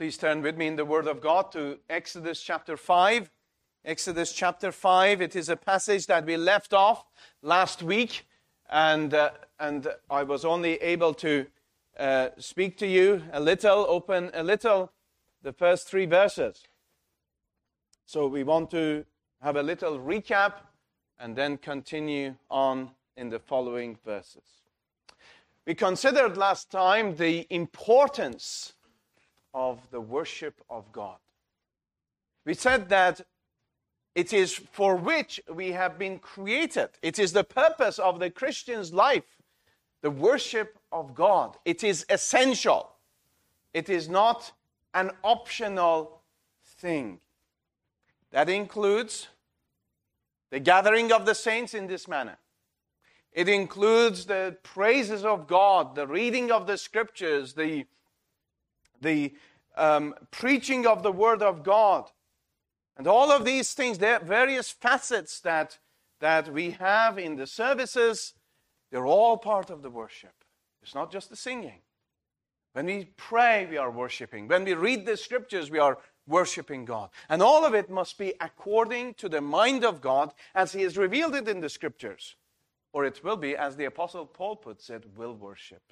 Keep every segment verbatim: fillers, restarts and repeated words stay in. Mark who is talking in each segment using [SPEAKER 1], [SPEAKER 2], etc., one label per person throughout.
[SPEAKER 1] Please turn with me in the Word of God to Exodus chapter five. Exodus chapter five, it is a passage that we left off last week, and uh, and I was only able to uh, speak to you a little, open a little, the first three verses. So we want to have a little recap and then continue on in the following verses. We considered last time the importance of the worship of God. We said that it is for which we have been created. It is the purpose of the Christian's life, the worship of God. It is essential. It is not an optional thing. That includes the gathering of the saints in this manner. It includes the praises of God, the reading of the scriptures, the the um, preaching of the Word of God. And all of these things, there are various facets that, that we have in the services. They're all part of the worship. It's not just the singing. When we pray, we are worshiping. When we read the scriptures, we are worshiping God. And all of it must be according to the mind of God as He has revealed it in the scriptures. Or it will be, as the Apostle Paul puts it, will worship.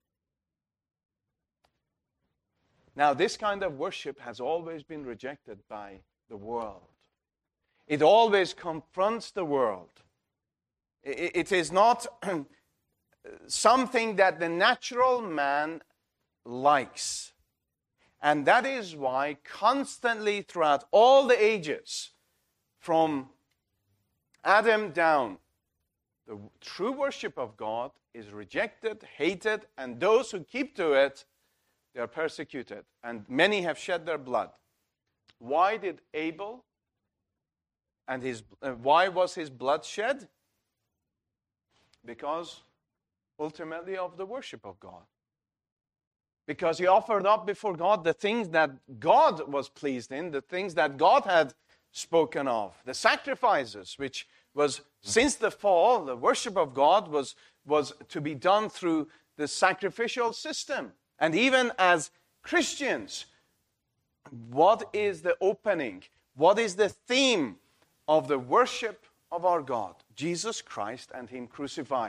[SPEAKER 1] Now, this kind of worship has always been rejected by the world. It always confronts the world. It is not something that the natural man likes. And that is why constantly throughout all the ages, from Adam down, the true worship of God is rejected, hated, and those who keep to it, they are persecuted, and many have shed their blood. Why did Abel and his uh, why was his blood shed? Because ultimately of the worship of God. Because he offered up before God the things that God was pleased in, the things that God had spoken of, the sacrifices, which was since the fall, the worship of God was was to be done through the sacrificial system. And even as Christians, what is the opening? What is the theme of the worship of our God? Jesus Christ and Him crucified.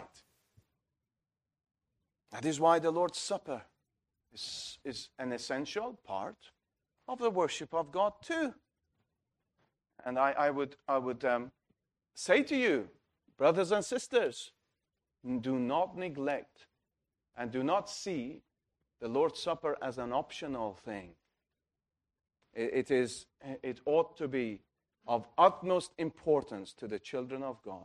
[SPEAKER 1] That is why the Lord's Supper is, is an essential part of the worship of God too. And I, I would, I would um, say to you, brothers and sisters, do not neglect and do not see the Lord's Supper as an optional thing. It is, it ought to be of utmost importance to the children of God.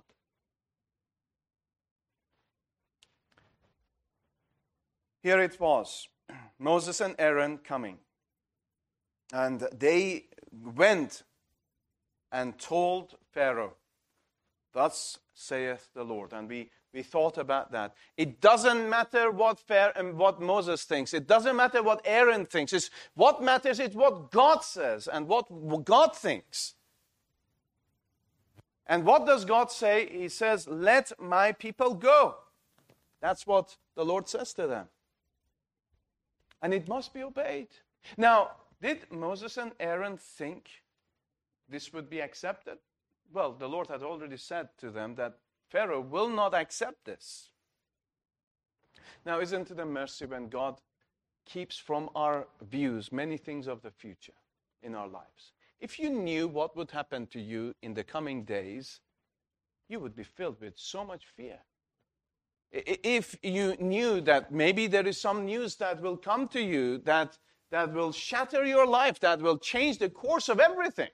[SPEAKER 1] Here it was, Moses and Aaron coming. And they went and told Pharaoh, "Thus saith the Lord." And we We thought about that. It doesn't matter what Pharaoh, what Moses thinks. It doesn't matter what Aaron thinks. It's what matters is what God says and what God thinks. And what does God say? He says, "Let my people go." That's what the Lord says to them. And it must be obeyed. Now, did Moses and Aaron think this would be accepted? Well, the Lord had already said to them that Pharaoh will not accept this. Now, isn't it a mercy when God keeps from our views many things of the future in our lives? If you knew what would happen to you in the coming days, you would be filled with so much fear. If you knew that maybe there is some news that will come to you that, that will shatter your life, that will change the course of everything,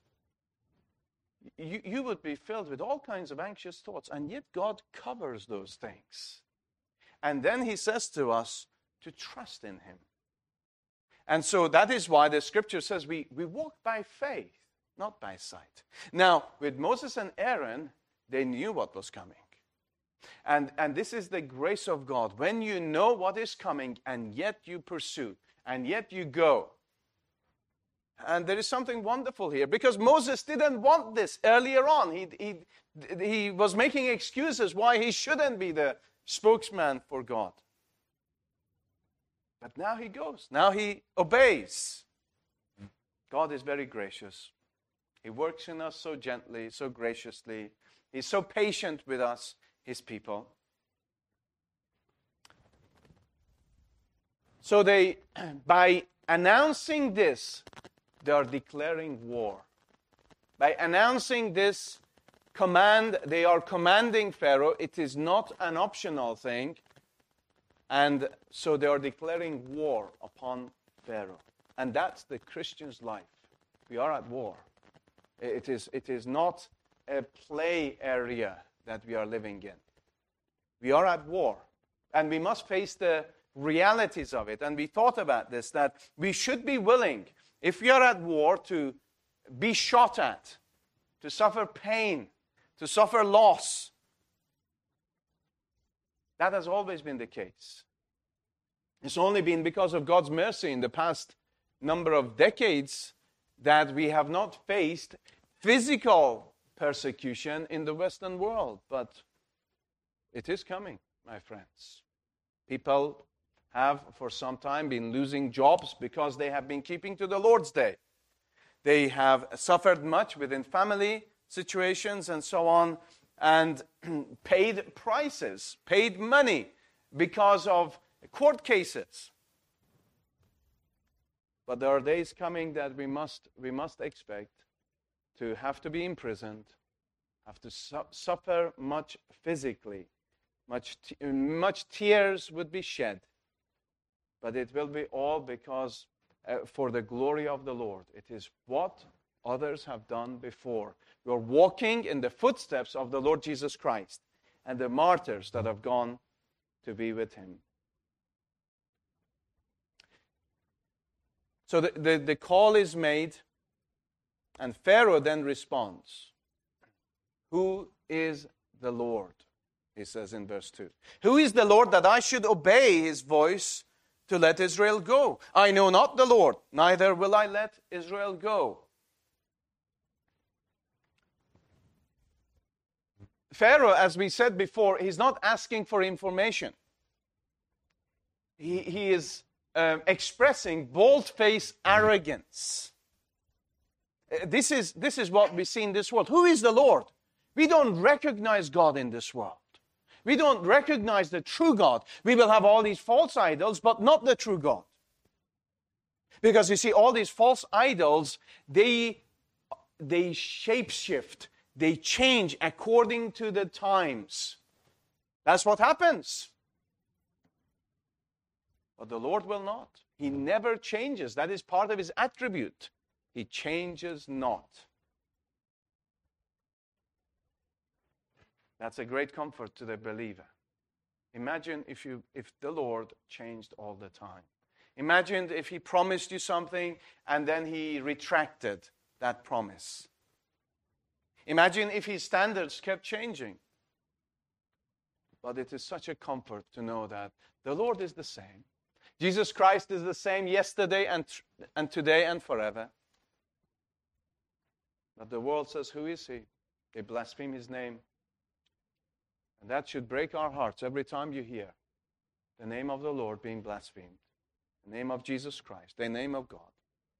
[SPEAKER 1] You, you would be filled with all kinds of anxious thoughts, and yet God covers those things. And then He says to us to trust in Him. And so that is why the scripture says we, we walk by faith, not by sight. Now, with Moses and Aaron, they knew what was coming. And, and this is the grace of God. When you know what is coming, and yet you pursue, and yet you go. And there is something wonderful here, because Moses didn't want this earlier on. He, he, he was making excuses why he shouldn't be the spokesman for God. But now he goes. Now he obeys. God is very gracious. He works in us so gently, so graciously. He's so patient with us, His people. So they, by announcing this, they are declaring war. By announcing this command, they are commanding Pharaoh. It is not an optional thing. And so they are declaring war upon Pharaoh. And that's the Christian's life. We are at war. It is, it is not a play area that we are living in. We are at war. And we must face the realities of it. And we thought about this, that we should be willing, if we are at war, to be shot at, to suffer pain, to suffer loss. That has always been the case. It's only been because of God's mercy in the past number of decades that we have not faced physical persecution in the Western world. But it is coming, my friends. People have for some time been losing jobs because they have been keeping to the Lord's Day. They have suffered much within family situations and so on, and paid prices, paid money because of court cases. But there are days coming that we must we must expect to have to be imprisoned, have to su- suffer much physically, much t- much tears would be shed. But it will be all because uh, for the glory of the Lord. It is what others have done before. We are walking in the footsteps of the Lord Jesus Christ and the martyrs that have gone to be with Him. So the, the, the call is made, and Pharaoh then responds. Who is the Lord? He says in verse two. Who is the Lord that I should obey His voice to let Israel go? I know not the Lord, neither will I let Israel go. Pharaoh, as we said before, he's not asking for information. He, he is um, expressing bold-faced arrogance. Uh, This is, this is what we see in this world. Who is the Lord? We don't recognize God in this world. We don't recognize the true God. We will have all these false idols, but not the true God. Because you see, all these false idols, they, they shapeshift. They change according to the times. That's what happens. But the Lord will not. He never changes. That is part of His attribute. He changes not. That's a great comfort to the believer. Imagine if you, if the Lord changed all the time. Imagine if He promised you something and then He retracted that promise. Imagine if His standards kept changing. But it is such a comfort to know that the Lord is the same. Jesus Christ is the same yesterday and, and today and forever. But the world says, who is He? They blaspheme His name. And that should break our hearts every time you hear the name of the Lord being blasphemed. The name of Jesus Christ, the name of God.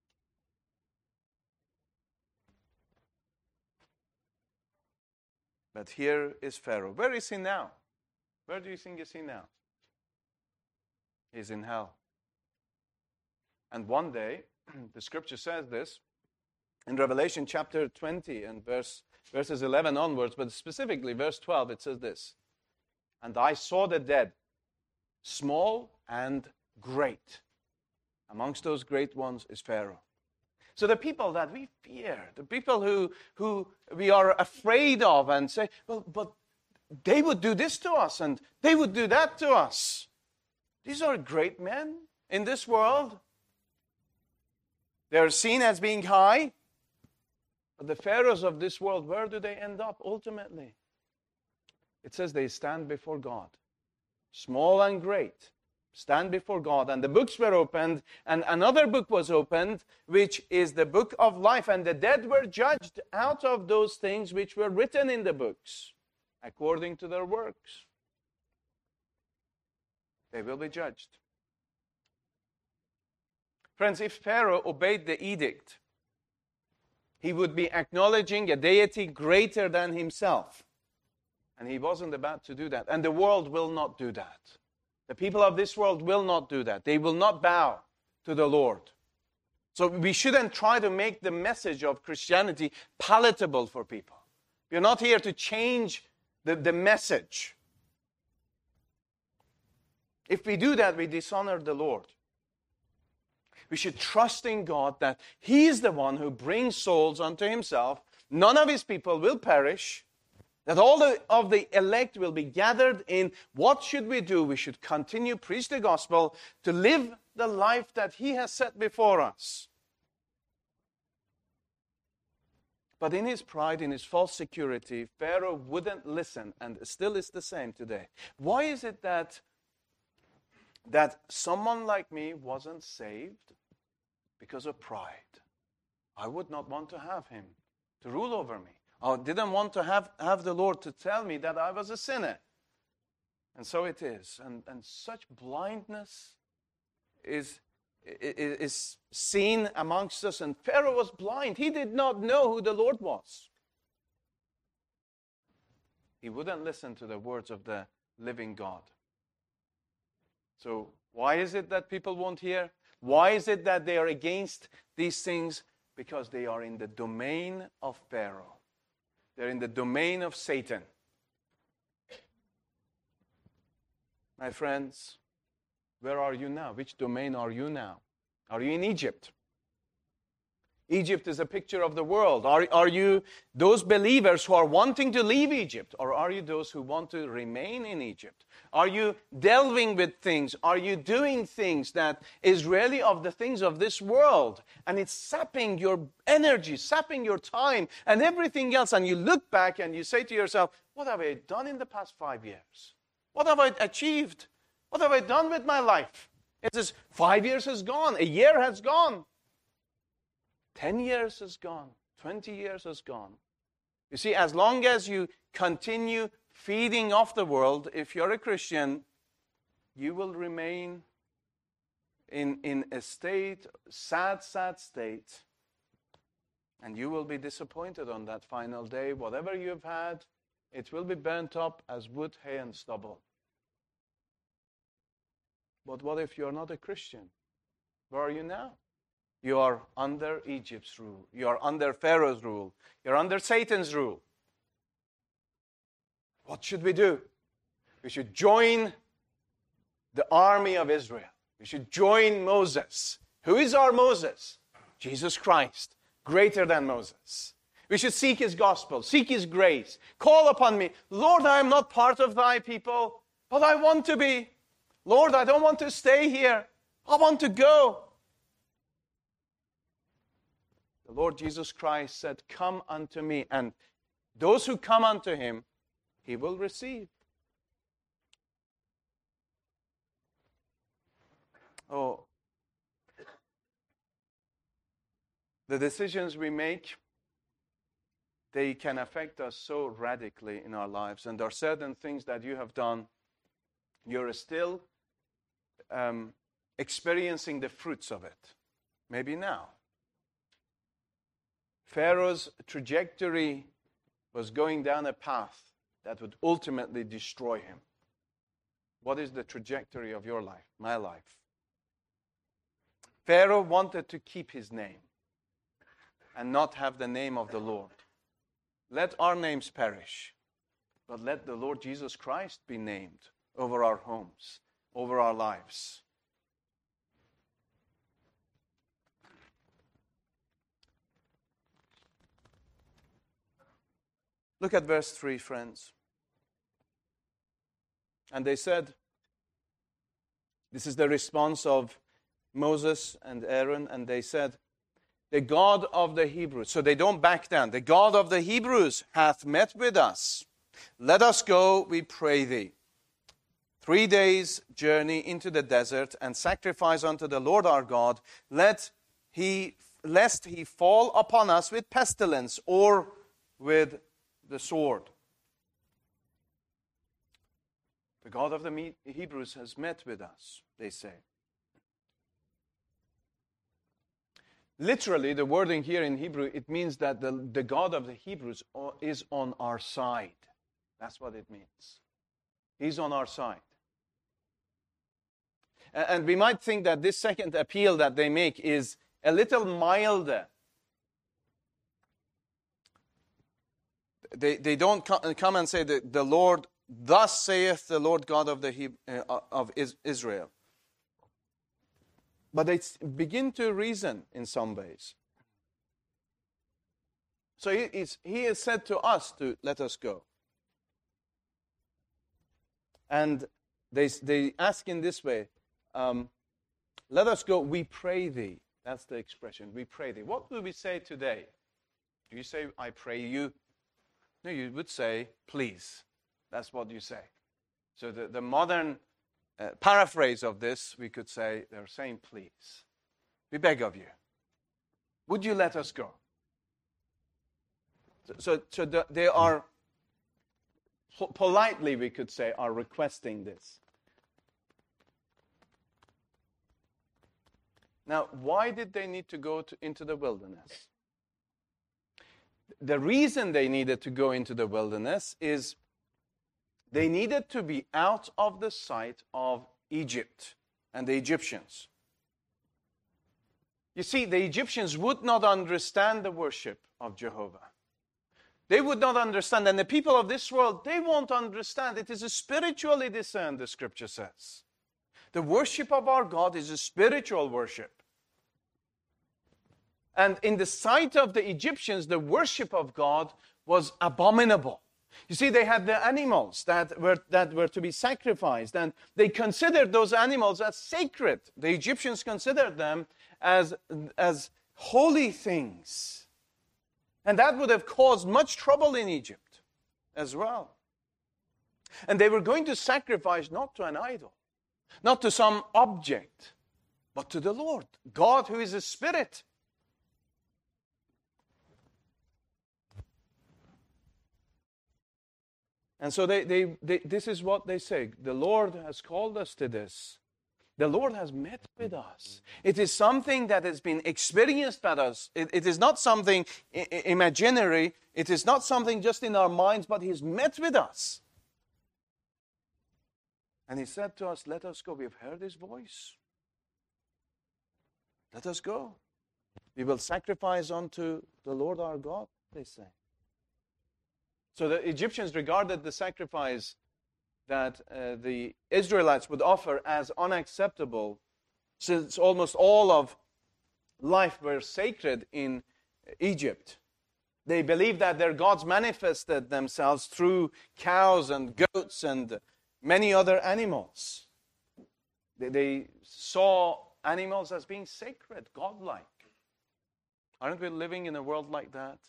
[SPEAKER 1] But here is Pharaoh. Where is he now? Where do you think is he now? He's in hell. And one day, the scripture says this, in Revelation chapter twenty and verse, verses eleven onwards, but specifically verse twelve, it says this. And I saw the dead, small and great. Amongst those great ones is Pharaoh. So the people that we fear, the people who, who we are afraid of and say, well, but they would do this to us and they would do that to us. These are great men in this world. They're seen as being high. But the pharaohs of this world, where do they end up ultimately? It says they stand before God. Small and great. Stand before God. And the books were opened, and another book was opened, which is the book of life. And the dead were judged out of those things which were written in the books, according to their works. They will be judged. Friends, if Pharaoh obeyed the edict He would be acknowledging a deity greater than himself. And he wasn't about to do that. And the world will not do that. The people of this world will not do that. They will not bow to the Lord. So we shouldn't try to make the message of Christianity palatable for people. We're not here to change the, the message. If we do that, we dishonor the Lord. We should trust in God that He is the one who brings souls unto Himself. None of His people will perish. That all the, of the elect will be gathered in. What should we do? We should continue preach the gospel to live the life that He has set before us. But in his pride, in his false security, Pharaoh wouldn't listen, and still is the same today. Why is it that, that someone like me wasn't saved? Because of pride. I would not want to have him to rule over me. I didn't want to have, have the Lord to tell me that I was a sinner. And so it is. And, and such blindness is, is seen amongst us. And Pharaoh was blind. He did not know who the Lord was. He wouldn't listen to the words of the living God. So why is it that people won't hear? Why is it that they are against these things? Because they are in the domain of Pharaoh. They're in the domain of Satan. My friends, where are you now? Which domain are you now? Are you in Egypt? Egypt is a picture of the world. Are, are you those believers who are wanting to leave Egypt? Or are you those who want to remain in Egypt? Are you delving with things? Are you doing things that is really of the things of this world? And it's sapping your energy, sapping your time and everything else. And you look back and you say to yourself, what have I done in the past five years? What have I achieved? What have I done with my life? It says five years has gone. A year has gone. Ten years has gone. Twenty years has gone. You see, as long as you continue feeding off the world, if you're a Christian, you will remain in, in a state, sad, sad state, and you will be disappointed on that final day. Whatever you have had, it will be burnt up as wood, hay, and stubble. But what if you're not a Christian? Where are you now? You are under Egypt's rule. You are under Pharaoh's rule. You're under Satan's rule. What should we do? We should join the army of Israel. We should join Moses. Who is our Moses? Jesus Christ, greater than Moses. We should seek His gospel, seek His grace. Call upon me. Lord, I am not part of thy people, but I want to be. Lord, I don't want to stay here. I want to go. The Lord Jesus Christ said, come unto me. And those who come unto Him, He will receive. Oh, the decisions we make, they can affect us so radically in our lives. And there are certain things that you have done, you're still um, experiencing the fruits of it. Maybe now. Pharaoh's trajectory was going down a path that would ultimately destroy him. What is the trajectory of your life, my life? Pharaoh wanted to keep his name and not have the name of the Lord. Let our names perish, but let the Lord Jesus Christ be named over our homes, over our lives. Look at verse three, friends. And they said, this is the response of Moses and Aaron, and they said, the God of the Hebrews. So they don't back down. The God of the Hebrews hath met with us. Let us go, we pray thee. Three days' journey into the desert, and sacrifice unto the Lord our God. Let he, lest he fall upon us with pestilence or with the sword. The God of the Hebrews has met with us, they say. literally, the wording here in Hebrew, it means that the, the God of the Hebrews is on our side. That's what it means. He's on our side. And we might think that this second appeal that they make is a little milder. They, they don't come and say that the Lord, thus saith the Lord God of, the Heb- uh, of Israel. But they begin to reason in some ways. So he, is, he has said to us to let us go. And they, they ask in this way, um, let us go, we pray thee. That's the expression, we pray thee. What do we say today? Do you say, I pray you? No, you would say, please. That's what you say. So the, the modern uh, paraphrase of this, we could say, they're saying, please. We beg of you. Would you let us go? So, so, so the, they are, politely we could say, are requesting this. Now, why did they need to go to, into the wilderness? The reason they needed to go into the wilderness is they needed to be out of the sight of Egypt and the Egyptians. You see, the Egyptians would not understand the worship of Jehovah. They would not understand, and the people of this world, they won't understand. It is a spiritually discerned, the scripture says. The worship of our God is a spiritual worship. And in the sight of the Egyptians, the worship of God was abominable. You see, they had the animals that were, that were to be sacrificed, and they considered those animals as sacred. The Egyptians considered them as, as holy things. And that would have caused much trouble in Egypt as well. And they were going to sacrifice not to an idol, not to some object, but to the Lord, God who is a spirit. And so they, they, they, this is what they say. The Lord has called us to this. The Lord has met with us. It is something that has been experienced by us. It, it is not something I- imaginary. It is not something just in our minds, but He's met with us. And He said to us, let us go. We've heard His voice. Let us go. We will sacrifice unto the Lord our God, they say. So the Egyptians regarded the sacrifice that uh, the Israelites would offer as unacceptable, since almost all of life were sacred in Egypt. They believed that their gods manifested themselves through cows and goats and many other animals. They, they saw animals as being sacred, godlike. Aren't we living in a world like that?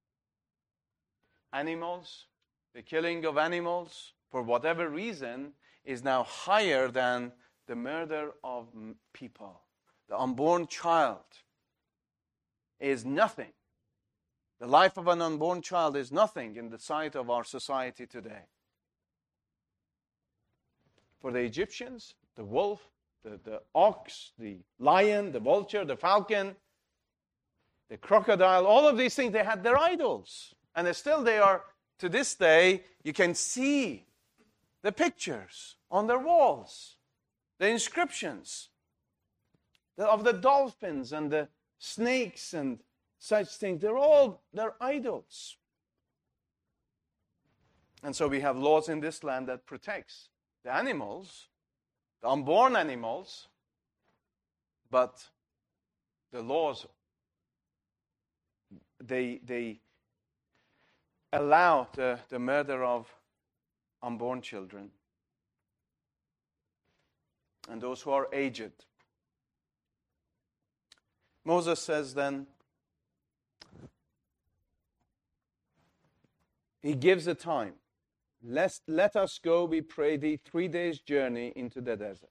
[SPEAKER 1] Animals, the killing of animals, for whatever reason, is now higher than the murder of people. The unborn child is nothing. The life of an unborn child is nothing in the sight of our society today. For the Egyptians, the wolf, the, the ox, the lion, the vulture, the falcon, the crocodile, all of these things, they had their idols. And still they are, to this day, you can see the pictures on their walls, the inscriptions of the dolphins and the snakes and such things. They're all, they're idols. And so we have laws in this land that protects the animals, the unborn animals, but the laws, they, they allow the, the murder of unborn children and those who are aged. Moses says then, he gives a time. Let, let us go, we pray thee, three days' journey into the desert.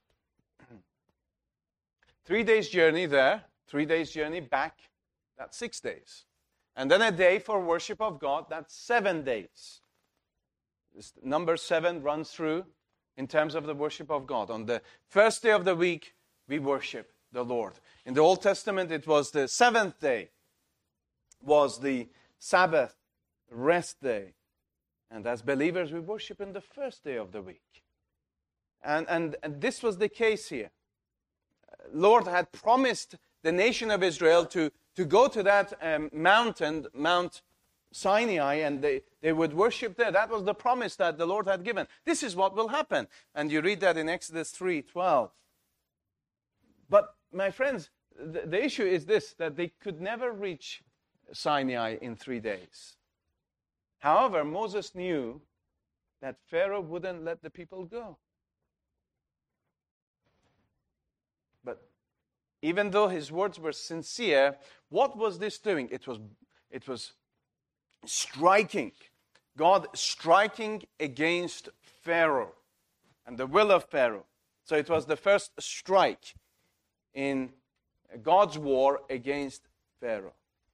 [SPEAKER 1] Three days' journey there, three days' journey back, that's six days. And then a day for worship of God, that's seven days. This number seven runs through in terms of the worship of God. On the first day of the week, we worship. the Lord. In the Old Testament, it was the seventh day, was the Sabbath rest day. And as believers, we worship in the first day of the week. And, and, and this was the case here. Lord had promised the nation of Israel to, to go to that um, mountain, Mount Sinai, and they, they would worship there. That was the promise that the Lord had given. This is what will happen. And you read that in Exodus three twelve. But, my friends, the, the issue is this, that they could never reach Sinai in three days. However, Moses knew that Pharaoh wouldn't let the people go. But even though his words were sincere, what was this doing? It was, it was striking. God striking against Pharaoh and the will of Pharaoh. So it was the first strike in God's war against Pharaoh.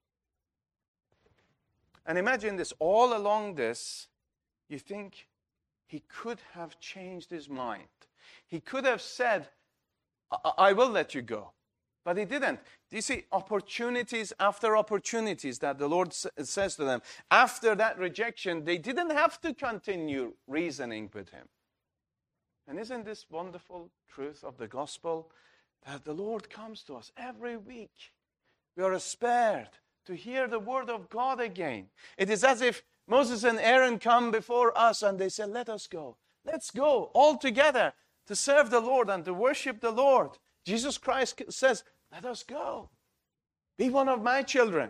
[SPEAKER 1] And imagine this, all along this, you think he could have changed his mind. He could have said, I, I will let you go. But he didn't. Do you see opportunities after opportunities that the Lord s- says to them? After that rejection, they didn't have to continue reasoning with him. And isn't this wonderful truth of the gospel? That the Lord comes to us every week. We are spared to hear the word of God again. It is as if Moses and Aaron come before us and they say, let us go. Let's go all together to serve the Lord and to worship the Lord. Jesus Christ says, let us go. Be one of my children.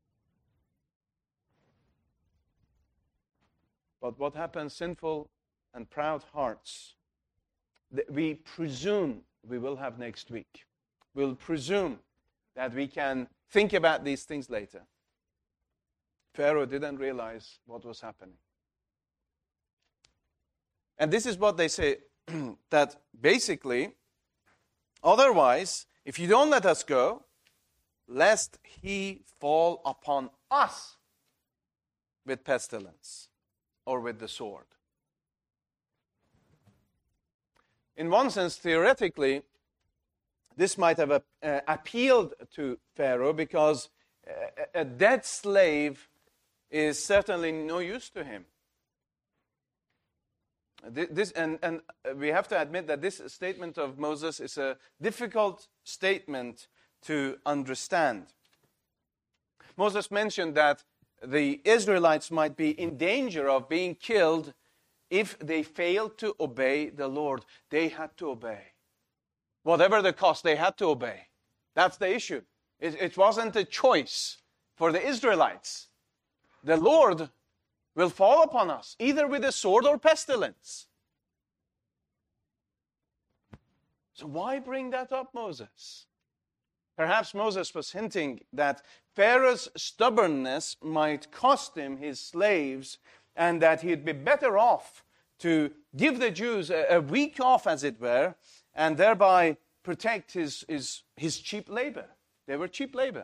[SPEAKER 1] But what happens, sinful and proud hearts, we presume we will have next week. We'll presume that we can think about these things later. Pharaoh didn't realize what was happening. And this is what they say, that basically, otherwise, if you don't let us go, lest he fall upon us with pestilence or with the sword. In one sense, theoretically, this might have uh, appealed to Pharaoh because a, a dead slave is certainly no use to him. This, and, and we have to admit that this statement of Moses is a difficult statement to understand. Moses mentioned that the Israelites might be in danger of being killed if they failed to obey the Lord. They had to obey. Whatever the cost, they had to obey. That's the issue. It, it wasn't a choice for the Israelites. The Lord will fall upon us, either with a sword or pestilence. So why bring that up, Moses? Perhaps Moses was hinting that Pharaoh's stubbornness might cost him his slaves, and that he'd be better off to give the Jews a, a week off, as it were, and thereby protect his, his, his cheap labor. They were cheap labor.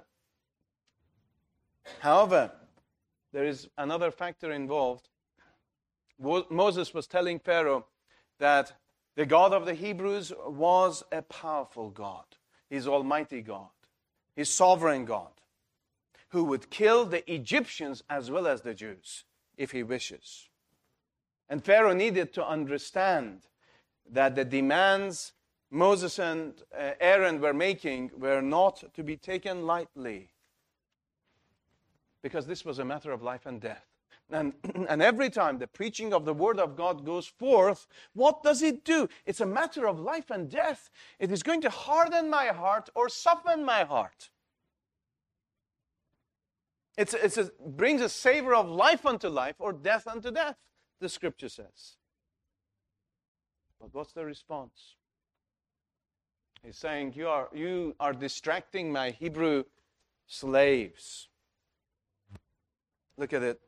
[SPEAKER 1] However, there is another factor involved. Moses was telling Pharaoh that the God of the Hebrews was a powerful God. He's Almighty God. He's sovereign God, who would kill the Egyptians as well as the Jews if he wishes. And Pharaoh needed to understand that the demands Moses and uh, Aaron were making were not to be taken lightly, because this was a matter of life and death. And, and every time the preaching of the Word of God goes forth, what does it do? It's a matter of life and death. It is going to harden my heart or soften my heart. It's, it's a, brings a savor of life unto life or death unto death, the Scripture says. But what's the response? He's saying, you are, you are distracting my Hebrew slaves. Look at it.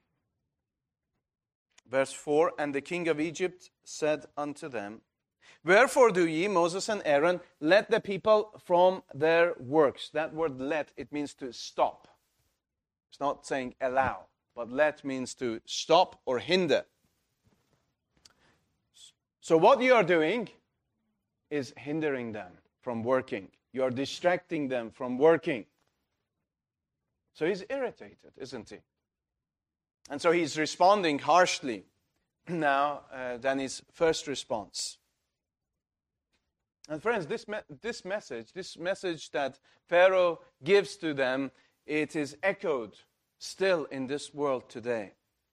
[SPEAKER 1] Verse four, and the king of Egypt said unto them, wherefore do ye, Moses and Aaron, let the people from their works. That word let, it means to stop. It's not saying allow, but let means to stop or hinder. So what you are doing is hindering them from working. You are distracting them from working. So he's irritated, isn't he? And so he's responding harshly now uh, than his first response. And friends, this, me- this message, this message that Pharaoh gives to them, it is echoed still in this world today.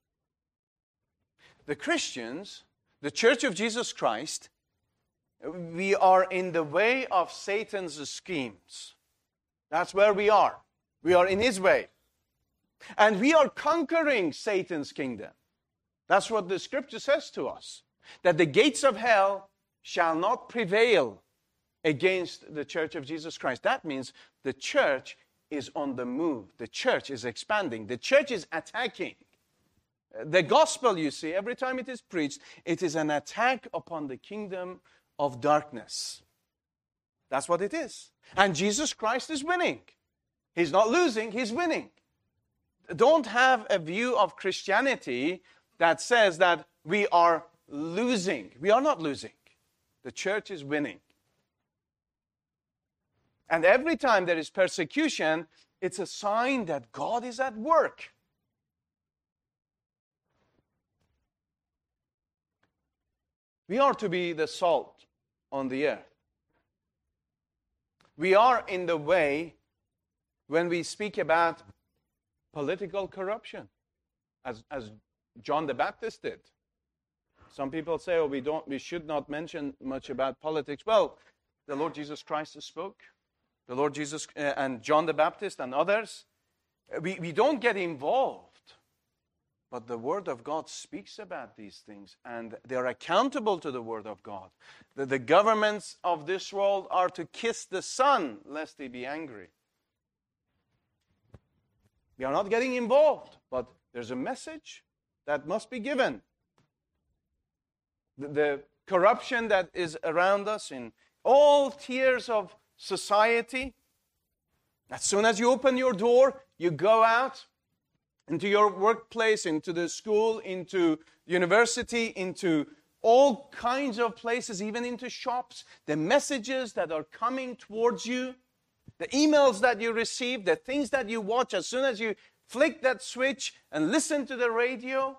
[SPEAKER 1] The Christians, the Church of Jesus Christ, we are in the way of Satan's schemes. That's where we are. We are in his way. And we are conquering Satan's kingdom. That's what the scripture says to us. That the gates of hell shall not prevail against the Church of Jesus Christ. That means the church is on the move. The church is expanding. The church is attacking. The gospel, you see, every time it is preached, it is an attack upon the kingdom of darkness. That's what it is. And Jesus Christ is winning. He's not losing, he's winning. Don't have a view of Christianity that says that we are losing. We are not losing. The church is winning. And every time there is persecution, it's a sign that God is at work. We are to be the salt on the earth. We are in the way when we speak about political corruption, as, as John the Baptist did. Some people say, oh, we don't, we should not mention much about politics. Well, the Lord Jesus Christ spoke. The Lord Jesus uh, and John the Baptist and others. We, we don't get involved. But the Word of God speaks about these things, and they are accountable to the Word of God. The, the governments of this world are to kiss the Son, lest he be angry. We are not getting involved, but there's a message that must be given. The, the corruption that is around us in all tiers of society, as soon as you open your door, you go out into your workplace, into the school, into university, into all kinds of places, even into shops, the messages that are coming towards you, the emails that you receive, the things that you watch, as soon as you flick that switch and listen to the radio.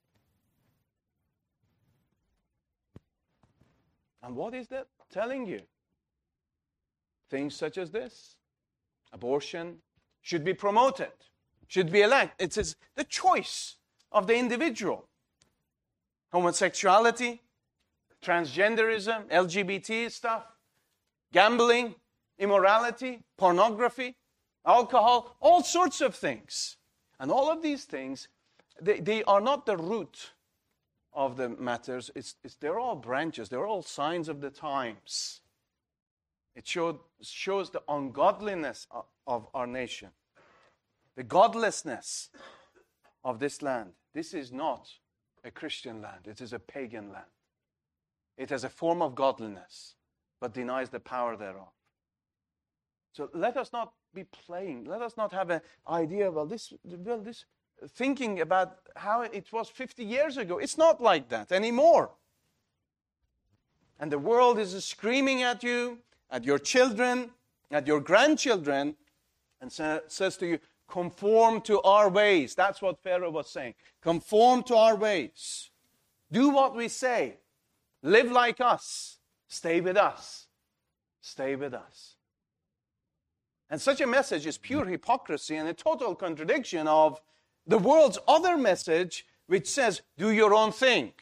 [SPEAKER 1] And what is that telling you? Things such as this. Abortion should be promoted. Should be elect. It is the choice of the individual. Homosexuality, transgenderism, L G B T stuff, gambling, immorality, pornography, alcohol, all sorts of things. And all of these things, they, they are not the root of the matters. It's, it's, they're all branches. They're all signs of the times. It showed, shows the ungodliness of, of our nation. The godlessness of this land. This is not a Christian land. It is a pagan land. It has a form of godliness, but denies the power thereof. So let us not be playing. Let us not have an idea, well, this, well, this, thinking about how it was fifty years ago. It's not like that anymore. And the world is screaming at you, at your children, at your grandchildren, and sa- says to you, conform to our ways. That's what Pharaoh was saying. Conform to our ways. Do what we say. Live like us. Stay with us. Stay with us. And such a message is pure hypocrisy and a total contradiction of the world's other message, which says, do your own thing.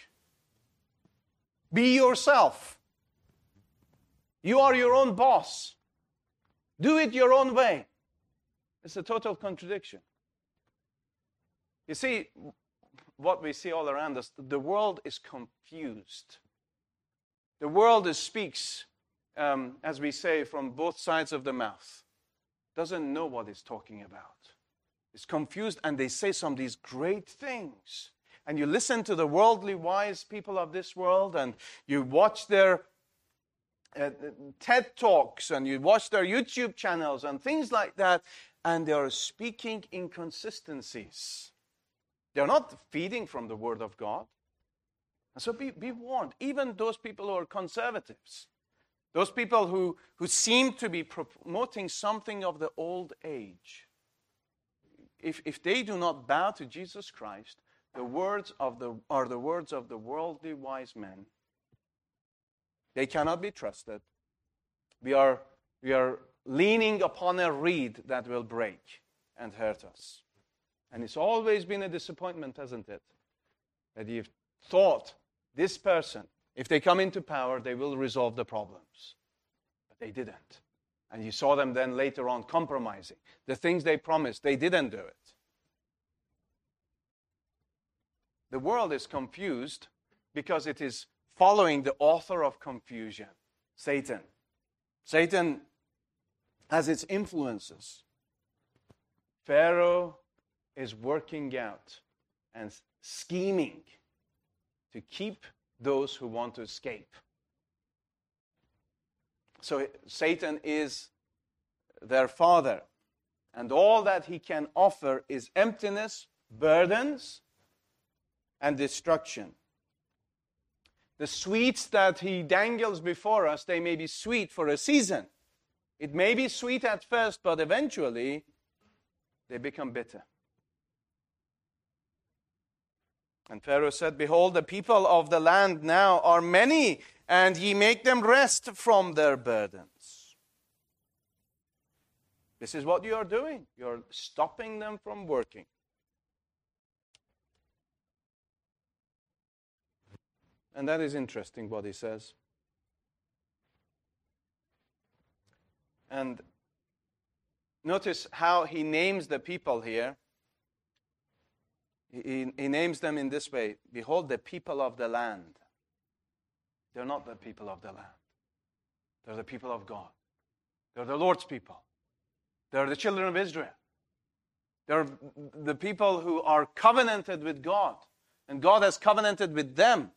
[SPEAKER 1] Be yourself. You are your own boss. Do it your own way. It's a total contradiction. You see, what we see all around us, the world is confused. The world is, speaks, um, as we say, from both sides of the mouth. Doesn't know what it's talking about. It's confused, and they say some of these great things. And you listen to the worldly wise people of this world, and you watch their uh, TED Talks, and you watch their YouTube channels, and things like that, and they are speaking inconsistencies. They're not feeding from the Word of God. And so be, be warned. Even those people who are conservatives, Those people who, who seem to be promoting something of the old age. If, if they do not bow to Jesus Christ, the words of the are the words of the worldly wise men. They cannot be trusted. We are, we are leaning upon a reed that will break and hurt us. And it's always been a disappointment, hasn't it? That you've thought this person, if they come into power, they will resolve the problems. But they didn't. And you saw them then later on compromising. The things they promised, they didn't do it. The world is confused because it is following the author of confusion, Satan. Satan has its influences. Pharaoh is working out and scheming to keep those who want to escape. So Satan is their father, and all that he can offer is emptiness, burdens, and destruction. The sweets that he dangles before us, they may be sweet for a season. It may be sweet at first, but eventually they become bitter. And Pharaoh said, "Behold, the people of the land now are many, and ye make them rest from their burdens." This is what you are doing. You're stopping them from working. And that is interesting what he says. And notice how he names the people here. He, he names them in this way. Behold, the people of the land. They're not the people of the land. They're the people of God. They're the Lord's people. They're the children of Israel. They're the people who are covenanted with God. And God has covenanted with them.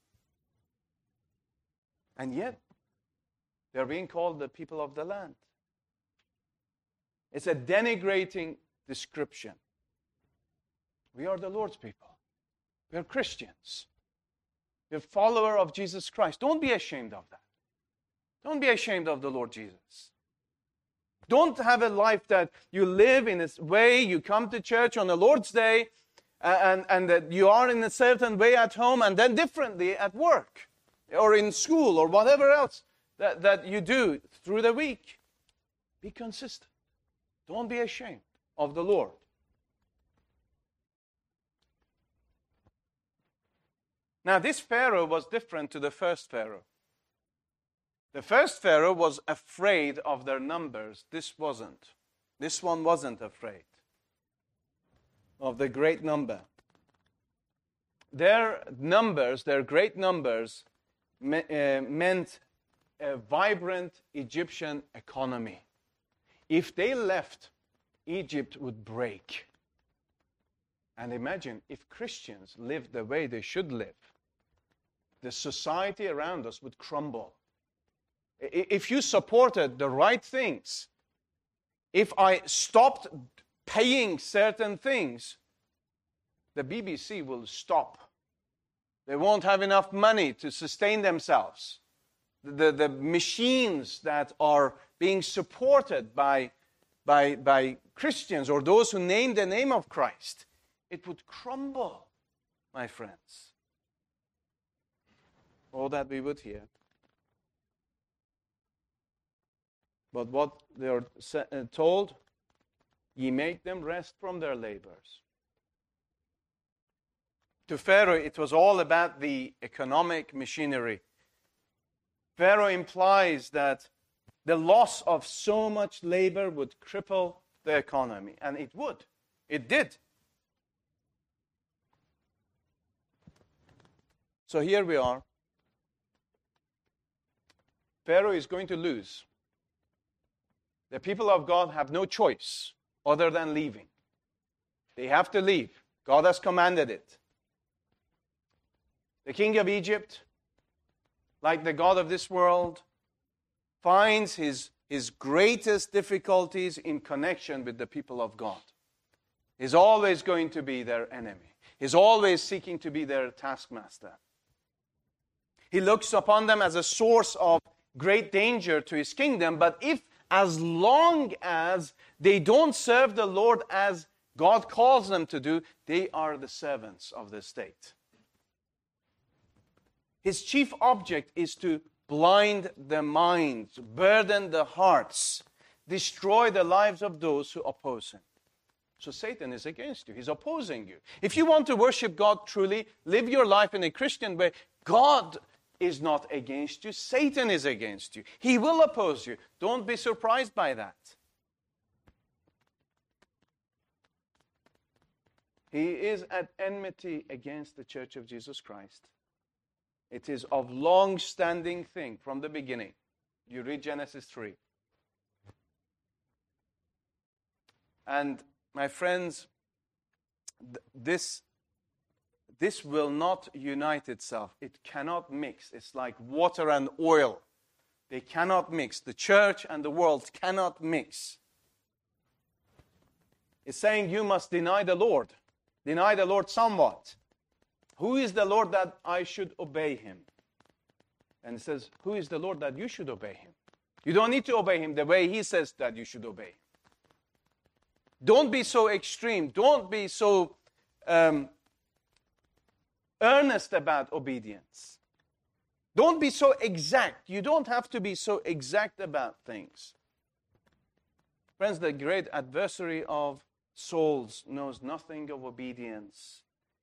[SPEAKER 1] And yet, they're being called the people of the land. It's a denigrating description. We are the Lord's people. We are Christians. We're followers of Jesus Christ. Don't be ashamed of that. Don't be ashamed of the Lord Jesus. Don't have a life that you live in a way, you come to church on the Lord's Day, and, and that you are in a certain way at home, and then differently at work, or in school, or whatever else that, that you do through the week. Be consistent. Don't be ashamed of the Lord. Now, this Pharaoh was different to the first Pharaoh. The first Pharaoh was afraid of their numbers. This wasn't. This one wasn't afraid of the great number. Their numbers, their great numbers, me, uh, meant a vibrant Egyptian economy. If they left, Egypt would break. And imagine if Christians lived the way they should live, the society around us would crumble. If you supported the right things, if I stopped paying certain things, the B B C will stop. They won't have enough money to sustain themselves. The, the machines that are being supported by, by, by Christians or those who name the name of Christ, it would crumble, my friends. All that we would hear. But what they are told, ye make them rest from their labors. To Pharaoh, it was all about the economic machinery. Pharaoh implies that the loss of so much labor would cripple the economy. And it would. It did. So here we are. Pharaoh is going to lose. The people of God have no choice other than leaving. They have to leave. God has commanded it. The king of Egypt, like the god of this world, finds his, his greatest difficulties in connection with the people of God. He's always going to be their enemy. He's always seeking to be their taskmaster. He looks upon them as a source of great danger to his kingdom. But if, as long as they don't serve the Lord as God calls them to do, they are the servants of the state. His chief object is to blind the minds, burden the hearts, destroy the lives of those who oppose him. So Satan is against you. He's opposing you. If you want to worship God truly, live your life in a Christian way, God is not against you. Satan is against you. He will oppose you. Don't be surprised by that. He is at enmity against the Church of Jesus Christ. It is of long-standing thing from the beginning. You read Genesis three. And my friends, th- this, this will not unite itself. It cannot mix. It's like water and oil. They cannot mix. The church and the world cannot mix. It's saying you must deny the Lord. Deny the Lord somewhat. Who is the Lord that I should obey him? And it says, who is the Lord that you should obey him? You don't need to obey him the way he says that you should obey him. Don't be so extreme. Don't be so um, earnest about obedience. Don't be so exact. You don't have to be so exact about things. Friends, the great adversary of souls knows nothing of obedience.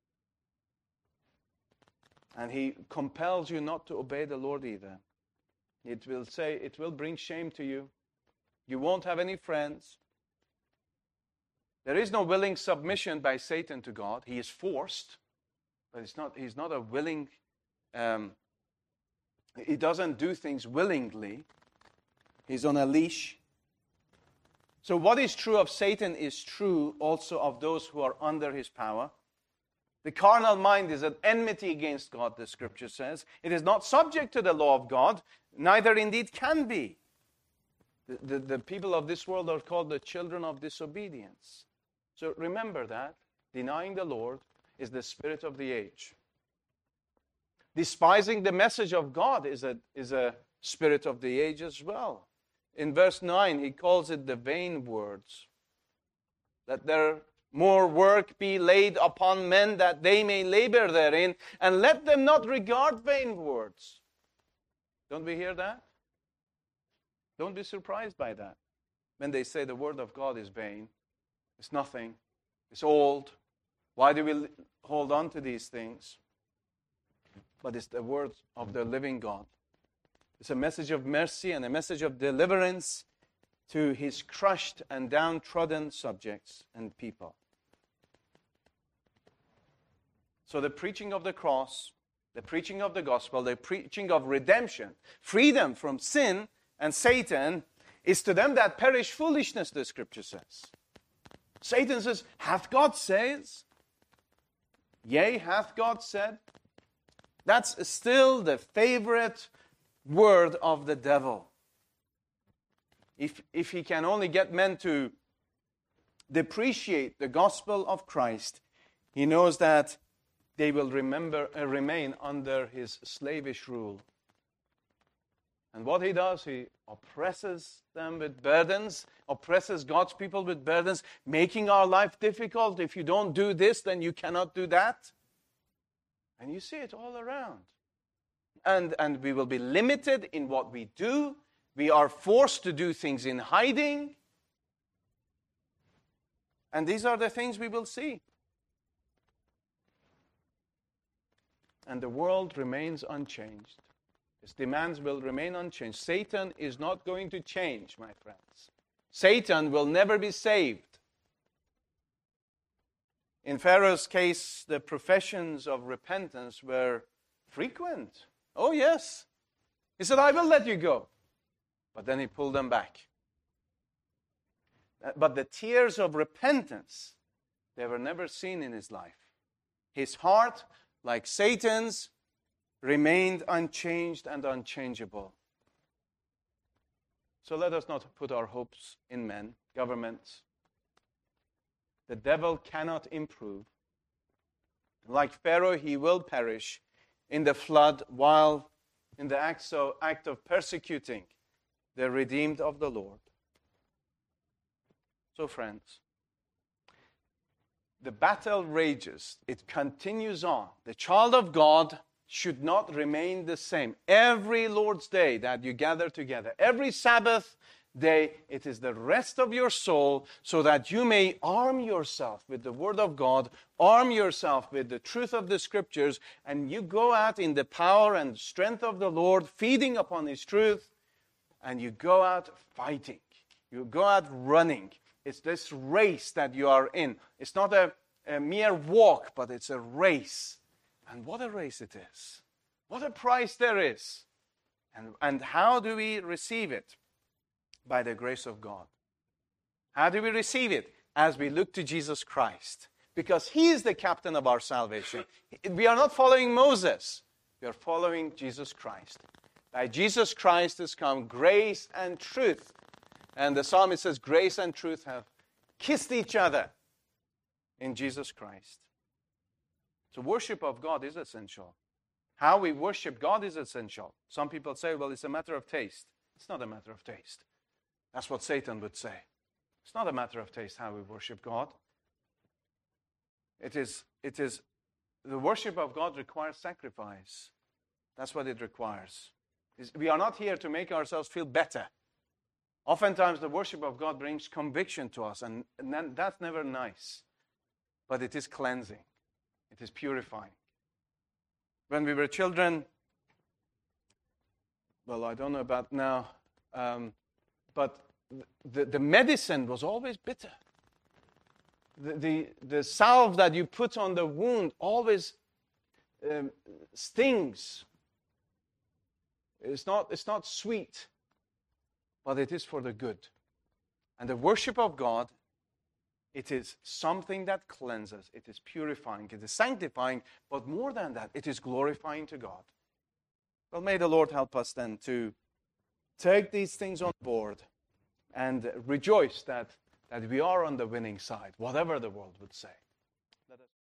[SPEAKER 1] And he compels you not to obey the Lord either. It will say, it will bring shame to you. You won't have any friends. There is no willing submission by Satan to God. He is forced, but it's not, he's not a willing, um, he doesn't do things willingly. He's on a leash. So what is true of Satan is true also of those who are under his power. The carnal mind is at enmity against God, the scripture says. It is not subject to the law of God, neither indeed can be. The, the, the people of this world are called the children of disobedience. So remember that. Denying the Lord is the spirit of the age. Despising the message of God is a, is a spirit of the age as well. In verse nine, he calls it the vain words. That there more work be laid upon men that they may labor therein, and let them not regard vain words. Don't we hear that? Don't be surprised by that. When they say the word of God is vain, it's nothing, it's old. Why do we hold on to these things? But it's the word of the living God. It's a message of mercy and a message of deliverance to his crushed and downtrodden subjects and people. So the preaching of the cross, the preaching of the gospel, the preaching of redemption, freedom from sin and Satan, is to them that perish foolishness, the scripture says. Satan says, hath God says? Yea, hath God said? That's still the favorite word of the devil. If, if he can only get men to depreciate the gospel of Christ, he knows that they will remember, uh, remain under his slavish rule. And what he does, he oppresses them with burdens, oppresses God's people with burdens, making our life difficult. If you don't do this, then you cannot do that. And you see it all around. And, and we will be limited in what we do. We are forced to do things in hiding. And these are the things we will see. And the world remains unchanged. Its demands will remain unchanged. Satan is not going to change, my friends. Satan will never be saved. In Pharaoh's case, the professions of repentance were frequent. Oh, yes. He said, I will let you go. But then he pulled them back. But the tears of repentance, they were never seen in his life. His heart, like Satan's, remained unchanged and unchangeable. So let us not put our hopes in men, governments. The devil cannot improve. Like Pharaoh, he will perish in the flood while in the act, so, act of persecuting the redeemed of the Lord. So, friends, the battle rages. It continues on. The child of God should not remain the same. Every Lord's Day that you gather together, every Sabbath day, it is the rest of your soul, so that you may arm yourself with the Word of God, arm yourself with the truth of the Scriptures, and you go out in the power and strength of the Lord, feeding upon His truth, and you go out fighting. You go out running. It's this race that you are in. It's not a, a mere walk, but it's a race. And what a race it is. What a prize there is. And, and how do we receive it? By the grace of God. How do we receive it? As we look to Jesus Christ. Because He is the captain of our salvation. We are not following Moses. We are following Jesus Christ. By Jesus Christ has come grace and truth. And the psalmist says, grace and truth have kissed each other in Jesus Christ. So worship of God is essential. How we worship God is essential. Some people say, well, it's a matter of taste. It's not a matter of taste. That's what Satan would say. It's not a matter of taste how we worship God. It is, it is, the worship of God requires sacrifice. That's what it requires. We are not here to make ourselves feel better. Oftentimes the worship of God brings conviction to us, and, and that's never nice. But it is cleansing. It is purifying. When we were children, well, I don't know about now, um, but the, the medicine was always bitter. The, the, the salve that you put on the wound always um, stings. It's not, it's not sweet, but it is for the good. And the worship of God, it is something that cleanses. It is purifying. It is sanctifying. But more than that, it is glorifying to God. Well, may the Lord help us then to take these things on board and rejoice that, that we are on the winning side, whatever the world would say.